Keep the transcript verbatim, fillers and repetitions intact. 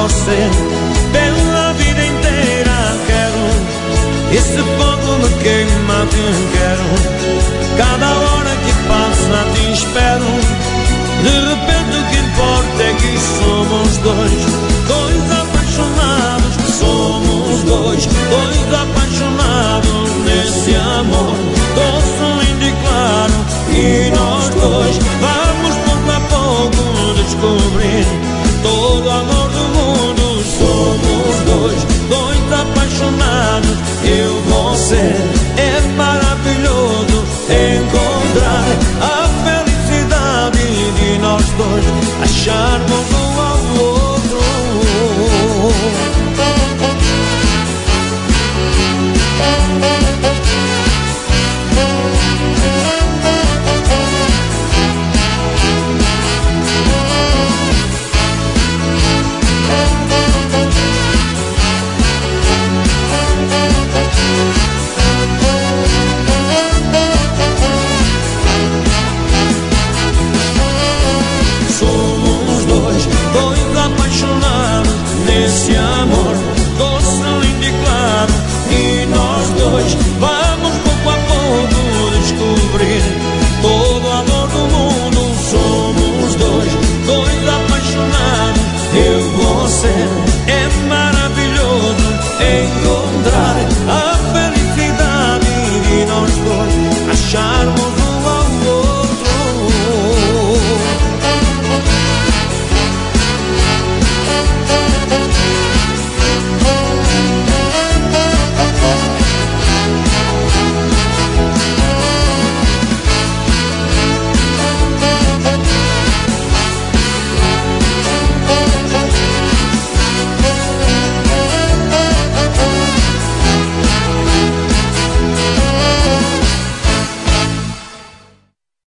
você pela vida inteira. Quero esse fogo me queima, que quero cada hora que passa te espero. De repente o que importa é que somos dois, dois apaixonados. Somos dois, dois apaixonados nesse amor doce, lindo e claro. E nós dois vamos pouco a pouco descobrir todo o amor do mundo. Somos dois, dois apaixonados. Eu, você, é maravilhoso encontrar a felicidade de nós dois, acharmos um ao outro. Nesse amor doce, lindo e claro. E nós dois vamos pouco a pouco descobrir todo o amor do mundo. Somos dois, dois apaixonados. Eu, você,